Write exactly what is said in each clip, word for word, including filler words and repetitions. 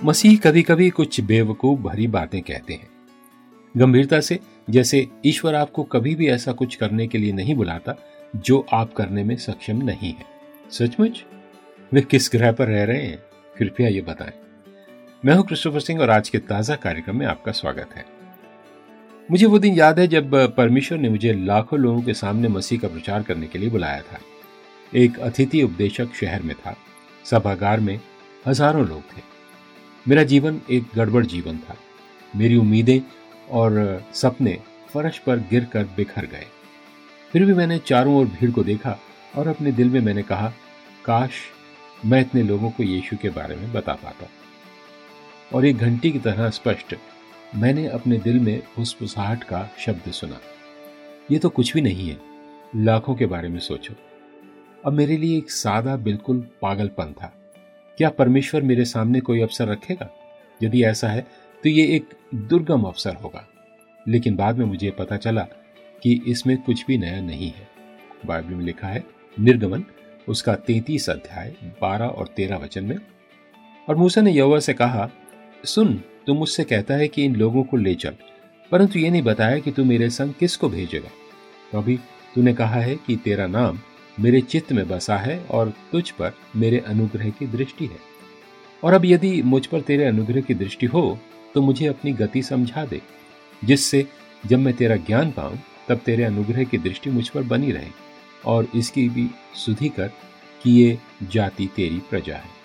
मसीह कभी कभी कुछ बेवकूफ भरी बातें कहते हैं, गंभीरता से, जैसे ईश्वर आपको कभी भी ऐसा कुछ करने के लिए नहीं बुलाता जो आप करने में सक्षम नहीं है। सचमुच? वे किस ग्रह पर रह रहे हैं, कृपया ये बताएं। मैं हूं क्रिस्टोफर सिंह और आज के ताजा कार्यक्रम में आपका स्वागत है। मुझे वो दिन याद है जब परमेश्वर ने मुझे लाखों लोगों के सामने मसीह का प्रचार करने के लिए बुलाया था। एक अतिथि उपदेशक शहर में था, सभागार में हजारों लोग थे। मेरा जीवन एक गड़बड़ जीवन था। मेरी उम्मीदें और सपने फर्श पर गिरकर बिखर गए। फिर भी मैंने चारों ओर भीड़ को देखा और अपने दिल में मैंने कहा, काश मैं इतने लोगों को यीशु के बारे में बता पाता। और एक घंटी की तरह स्पष्ट मैंने अपने दिल में फुसफुसाहट का शब्द सुना, ये तो कुछ भी नहीं है, लाखों के बारे में सोचो। अब मेरे लिए एक सादा बिल्कुल पागलपन था। क्या परमेश्वर मेरे सामने कोई अवसर रखेगा? यदि ऐसा है तो ये एक दुर्गम अवसर होगा। लेकिन बाद में मुझे पता चला कि इसमें कुछ भी नया नहीं है। बाइबल में लिखा है, निर्गमन उसका तैंतीस अध्याय बारह और तेरह वचन में, और मूसा ने यहोवा से कहा, सुन, तू मुझसे कहता है कि इन लोगों को ले चल, परंतु ये नहीं बताया कि तू मेरे संग किसको भेजेगा। तो अभी तूने कहा है कि तेरा नाम मेरे चित्त में बसा है और तुझ पर मेरे अनुग्रह की दृष्टि है। और अब यदि मुझ पर तेरे अनुग्रह की दृष्टि हो तो मुझे अपनी गति समझा दे, जिससे जब मैं तेरा ज्ञान पाऊं तब तेरे अनुग्रह की दृष्टि मुझ पर बनी रहे, और इसकी भी सुधि कर कि ये जाति तेरी प्रजा है।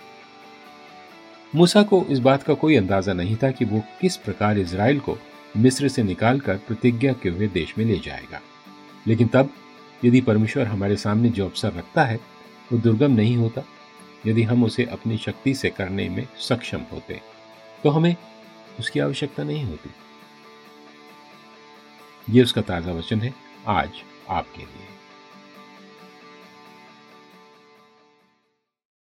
मूसा को इस बात का कोई अंदाजा नहीं था कि वो किस प्रकार इजराइल को मिस्र से निकालकर प्रतिज्ञा के हुए देश में ले जाएगा। लेकिन तब यदि परमेश्वर हमारे सामने जो अवसर रखता है वो दुर्गम नहीं होता। यदि हम उसे अपनी शक्ति से करने में सक्षम होते तो हमें उसकी आवश्यकता नहीं होती। ये उसका ताजा वचन है आज आपके लिए।